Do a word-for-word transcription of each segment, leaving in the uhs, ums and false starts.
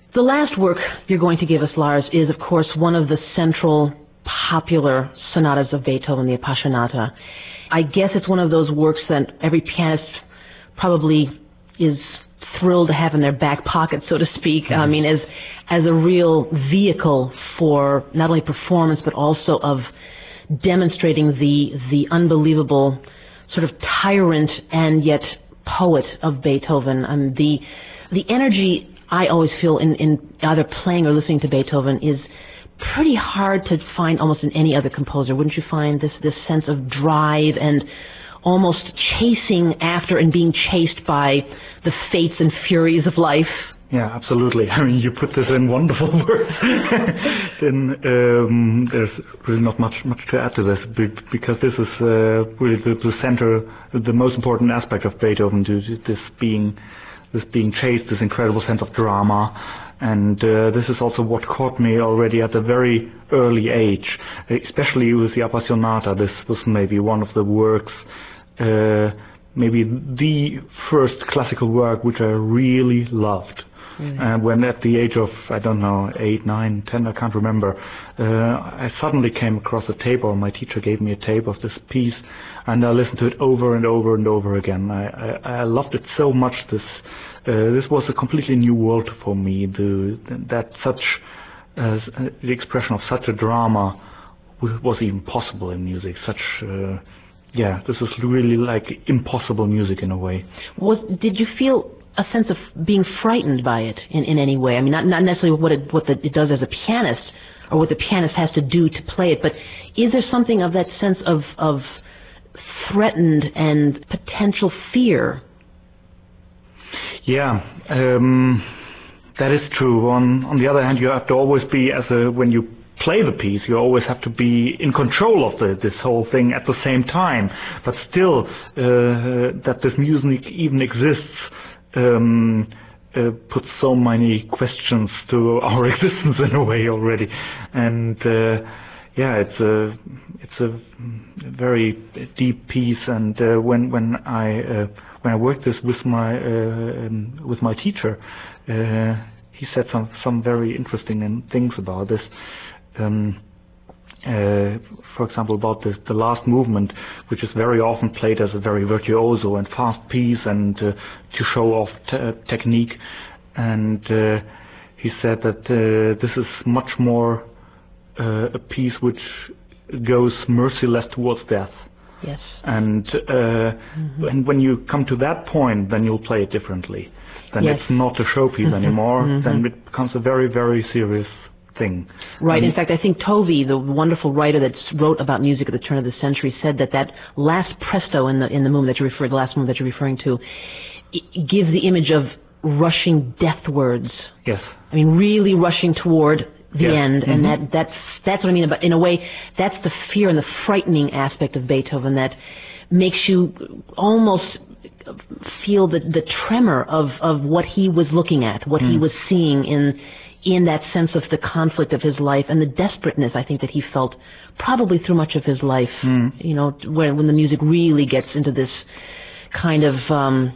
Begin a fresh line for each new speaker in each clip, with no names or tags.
The last work you're going to give us, Lars, is, of course, one of the central popular sonatas of Beethoven, the Appassionata. I guess it's one of those works that every pianist probably is thrilled to have in their back pocket, so to speak. Mm-hmm. I mean, as as a real vehicle for not only performance but also of demonstrating the the unbelievable sort of tyrant and yet poet of Beethoven. Um, the the energy I always feel in, in either playing or listening to Beethoven is pretty hard to find almost in any other composer. Wouldn't you find this this sense of drive and almost chasing after and being chased by the fates and furies of life?
Yeah, absolutely. I mean, you put this in wonderful words. Then um, there's really not much much to add to this, because this is uh, really the, the center, the most important aspect of Beethoven. This being, this being chased, this incredible sense of drama, and uh, this is also what caught me already at a very early age, especially with the Appassionata. This was maybe one of the works. Uh, maybe the first classical work which I really loved. Mm-hmm. And when at the age of, I don't know, eight, nine, ten, I can't remember, uh, I suddenly came across a tape, or my teacher gave me a tape of this piece, and I listened to it over and over and over again. I, I, I loved it so much. This uh, this was a completely new world for me. The, that such uh, the expression of such a drama was even possible in music. Such uh, yeah, this is really like impossible music in a way.
Was did you feel a sense of being frightened by it in, in any way? I mean, not not necessarily what it what the, it does as a pianist or what the pianist has to do to play it, but is there something of that sense of of threatened and potential fear?
Yeah, um, that is true. On on the other hand, you have to always be, as a when you play the piece, you always have to be in control of the, this whole thing at the same time. But still, uh, that this music even exists um, uh, puts so many questions to our existence in a way already. And uh, yeah, it's a it's a very deep piece. And uh, when when I uh, when I worked this with my uh, um, with my teacher, uh, he said some some very interesting things about this. Um, uh, for example, about the, the last movement, which is very often played as a very virtuoso and fast piece, and uh, to show off t- uh, technique. And uh, he said that uh, this is much more uh, a piece which goes merciless towards death.
Yes.
And uh, mm-hmm. and when you come to that point, then you'll play it differently. Then
yes.
it's not a showpiece mm-hmm. anymore. Mm-hmm. Then it becomes a very, very serious thing.
Right.
Um,
in fact, I think Tovey, the wonderful writer that wrote about music at the turn of the century, said that that last presto in the in the movement that you referred, the last movement that you're referring to, it gives the image of rushing deathwards.
Yes.
I mean, really rushing toward the
yes.
end,
mm-hmm.
and that that's that's what I mean. But in a way, that's the fear and the frightening aspect of Beethoven that makes you almost feel the the tremor of of what he was looking at, what mm. he was seeing in. in that sense of the conflict of his life and the desperateness, I think, that he felt probably through much of his life, mm. you know, when, when the music really gets into this kind of um,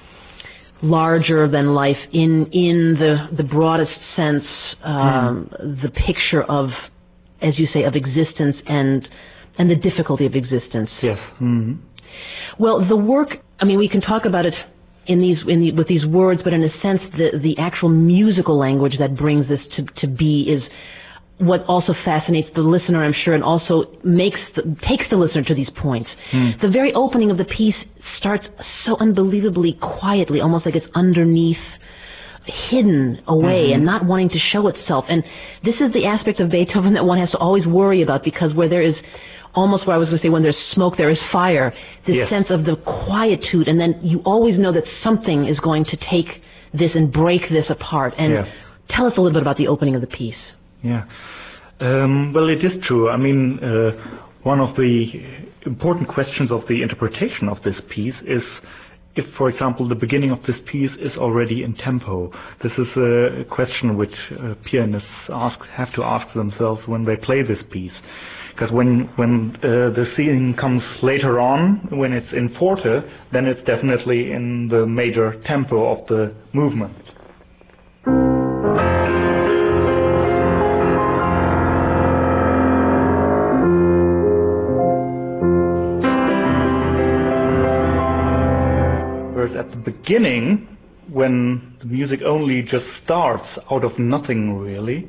larger than life, in in the, the broadest sense, um, mm. the picture of, as you say, of existence and and the difficulty of existence.
Yes. Mm-hmm.
Well, the work, I mean, we can talk about it in these in the, with these words, but in a sense, the the actual musical language that brings this to to be is what also fascinates the listener, I'm sure, and also makes the, takes the listener to these points. Mm. The very opening of the piece starts so unbelievably quietly, almost like it's underneath, hidden away, mm-hmm. and not wanting to show itself. And this is the aspect of Beethoven that one has to always worry about, because where there is almost what I was going to say, when there's smoke, there is fire. This yes. sense of the quietude, and then you always know that something is going to take this and break this apart. And
yeah.
tell us a little bit about the opening of the piece.
Yeah. Um, well, it is true. I mean, uh, one of the important questions of the interpretation of this piece is if, for example, the beginning of this piece is already in tempo. This is a question which uh, pianists ask, have to ask themselves when they play this piece. Because when when uh, the scene comes later on, when it's in forte, then it's definitely in the major tempo of the movement. beginning, when the music only just starts out of nothing really,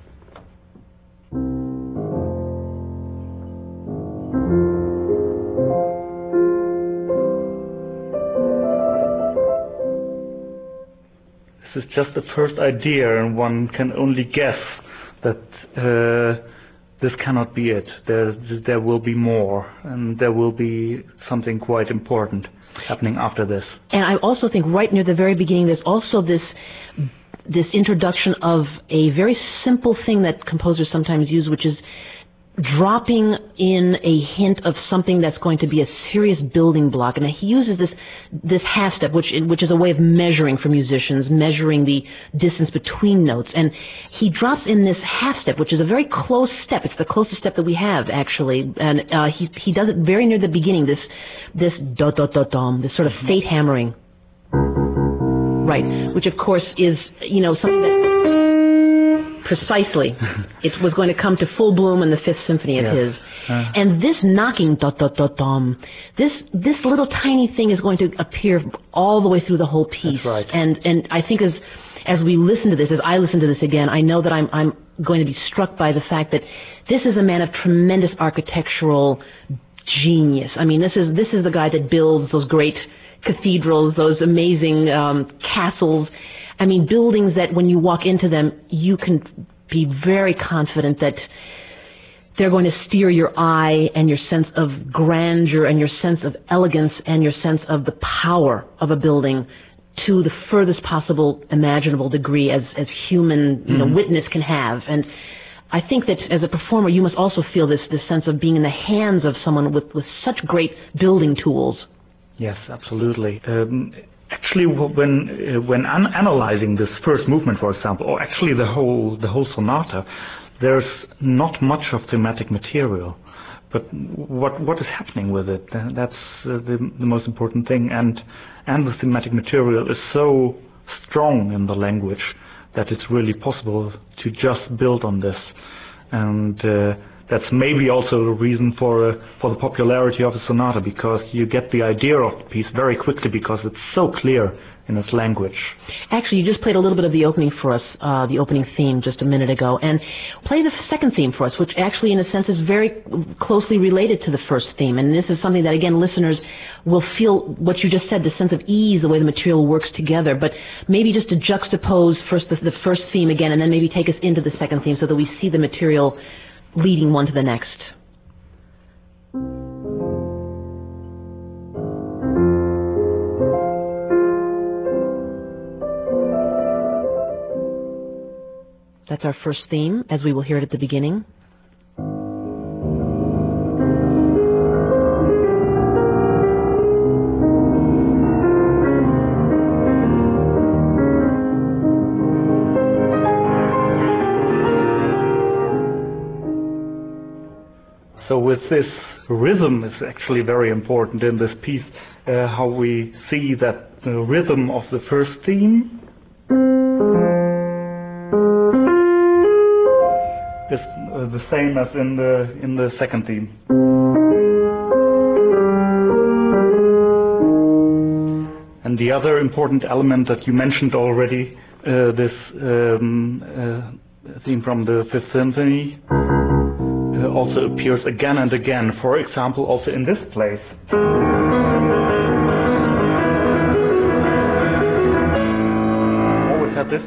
this is just the first idea, and one can only guess that uh, this cannot be it. There, there will be more, and there will be something quite important happening after this.
And I also think right near the very beginning, there's also this this introduction of a very simple thing that composers sometimes use, which is dropping in a hint of something that's going to be a serious building block. And he uses this this half step, which which is a way of measuring for musicians, measuring the distance between notes. And he drops in this half step, which is a very close step. It's the closest step that we have, actually. And uh, he he does it very near the beginning. This this dot dot dot dom, this sort of fate hammering, right? Which of course is, you know, something that precisely it was going to come to full bloom in the Fifth Symphony of
yes.
his.
Uh.
And this knocking dot dot dot dom, this this little tiny thing is going to appear all the way through the whole piece.
That's right.
And and I think as as we listen to this, as I listen to this again, I know that I'm I'm going to be struck by the fact that this is a man of tremendous architectural genius. I mean, this is this is the guy that builds those great cathedrals, those amazing um, castles. I mean, buildings that when you walk into them, you can be very confident that they're going to steer your eye and your sense of grandeur and your sense of elegance and your sense of the power of a building to the furthest possible imaginable degree as, as human you know, mm-hmm. witness can have. And I think that as a performer, you must also feel this, this sense of being in the hands of someone with, with such great building tools.
Yes, absolutely. Um, Actually, when uh, when an analyzing this first movement, for example, or actually the whole the whole sonata, there's not much of thematic material. But what what is happening with it? That's uh, the, the most important thing. And and the thematic material is so strong in the language that it's really possible to just build on this. And uh, that's maybe also the reason for uh, for the popularity of the sonata, because you get the idea of the piece very quickly because it's so clear in its language.
Actually, you just played a little bit of the opening for us, uh, the opening theme just a minute ago, and play the second theme for us, which actually in a sense is very closely related to the first theme. And this is something that, again, listeners will feel what you just said, the sense of ease, the way the material works together. But maybe just to juxtapose first the, the first theme again, and then maybe take us into the second theme so that we see the material leading one to the next. That's our first theme, as we will hear it at the beginning.
So with this rhythm is actually very important in this piece, uh, how we see that the rhythm of the first theme is uh, the same as in the in the second theme. And the other important element that you mentioned already, uh, this um, uh, theme from the Fifth Symphony, uh, also appears again and again. For example, also in this place. Always have this.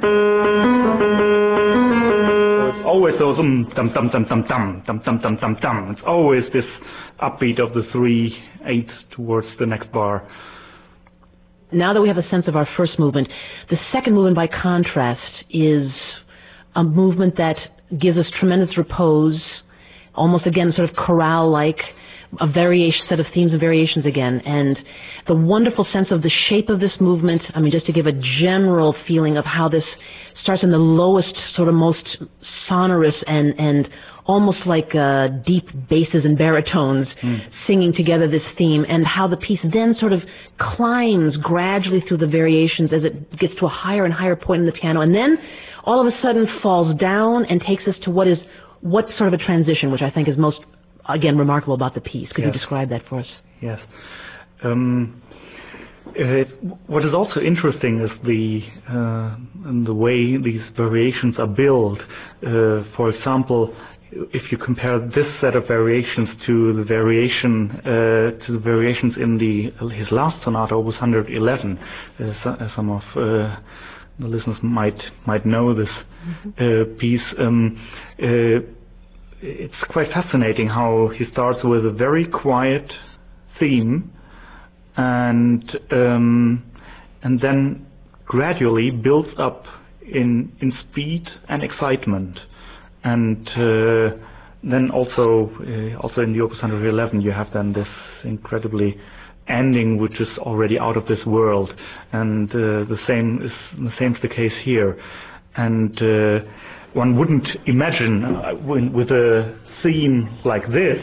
It's always those um dum dum dum dum dum dum dum dum dum dum. It's always this upbeat of the three eight towards the next bar.
Now that we have a sense of our first movement, the second movement, by contrast, is a movement that gives us tremendous repose, almost again sort of chorale-like, a variation set of themes and variations again, and the wonderful sense of the shape of this movement. I mean, just to give a general feeling of how this starts in the lowest, sort of most sonorous and and almost like uh, deep basses and baritones mm. singing together this theme, and how the piece then sort of climbs gradually through the variations as it gets to a higher and higher point in the piano, and then all of a sudden falls down and takes us to what is what sort of a transition, which I think is most, again, remarkable about the piece. Could
yes.
you describe that for us?
Yes. Um, Uh, what is also interesting is the uh, the way these variations are built. Uh, for example, if you compare this set of variations to the variation uh, to the variations in the his last sonata, Opus one eleven, uh, so, uh, some of uh, the listeners might might know this mm-hmm. uh, piece. Um, uh, it's quite fascinating how he starts with a very quiet theme, and um, and then gradually builds up in in speed and excitement. And uh, then also, uh, also in the Opus one eleven, you have then this incredibly ending, which is already out of this world. And uh, the same is the same is the case here. And uh, one wouldn't imagine uh, when, with a theme like this,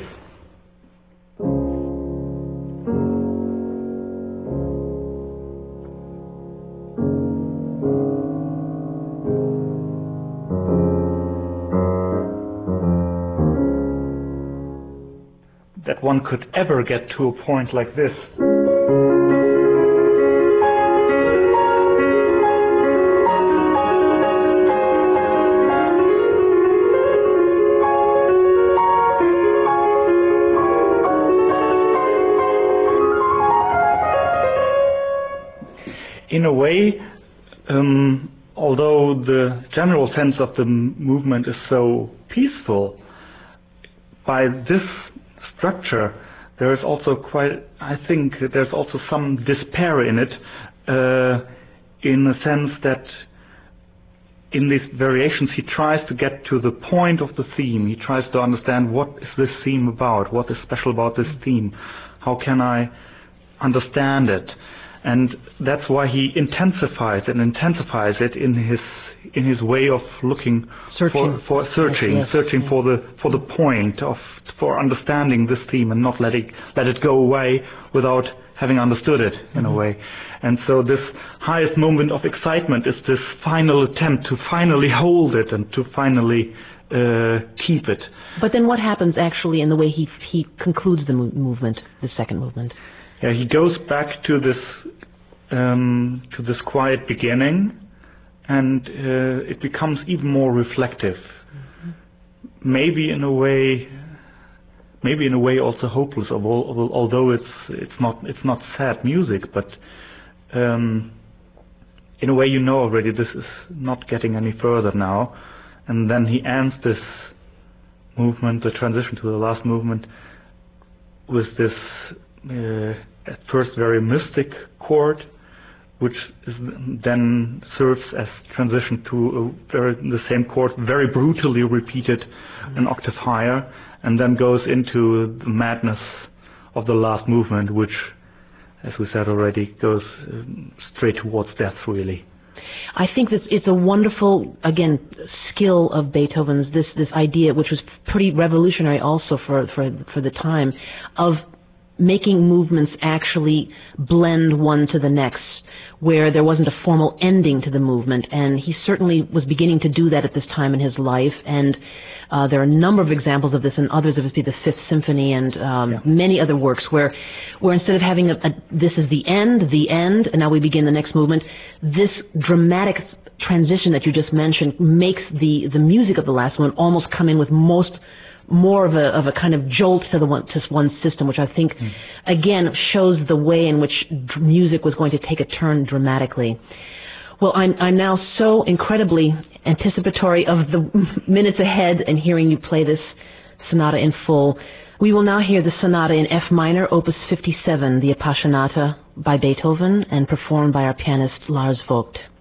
that one could ever get to a point like this. In a way, um, although the general sense of the movement is so peaceful, by this structure, there is also quite, I think, there's also some despair in it, uh, in the sense that in these variations he tries to get to the point of the theme. He tries to understand what is this theme about, what is special about this theme, how can I understand it. And that's why he intensifies and intensifies it in his in his way of looking
searching.
for, for searching,
yes,
searching
yes.
for the for the point of for understanding this theme and not letting let it go away without having understood it in mm-hmm. a way. And so this highest moment of excitement is this final attempt to finally hold it and to finally uh, keep it.
But then what happens actually in the way he he concludes the mo- movement, the second movement?
Yeah, he goes back to this um, to this quiet beginning, and uh, it becomes even more reflective. Mm-hmm. Maybe in a way, maybe in a way also hopeless. Although, although it's it's not it's not sad music, but um, in a way you know already this is not getting any further now. And then he ends this movement, the transition to the last movement, with this. Uh, at first very mystic chord, which is then serves as transition to a very, the same chord, very brutally repeated mm-hmm. an octave higher, and then goes into the madness of the last movement, which, as we said already, goes um, straight towards death, really.
I think that it's a wonderful, again, skill of Beethoven's, this this idea, which was pretty revolutionary also for for, for the time, of making movements actually blend one to the next, where there wasn't a formal ending to the movement. And he certainly was beginning to do that at this time in his life. And uh, there are a number of examples of this, and others of it be the Fifth Symphony and um, yeah. many other works, where where instead of having a, a this is the end, the end, and now we begin the next movement, this dramatic transition that you just mentioned makes the the music of the last one almost come in with most more of a of a kind of jolt to the one to one system, which I think mm. again shows the way in which d- music was going to take a turn dramatically. Well, I'm I'm now so incredibly anticipatory of the minutes ahead and hearing you play this sonata in full. We will now hear the sonata in F minor, Opus fifty-seven, the Appassionata by Beethoven, and performed by our pianist Lars Vogt.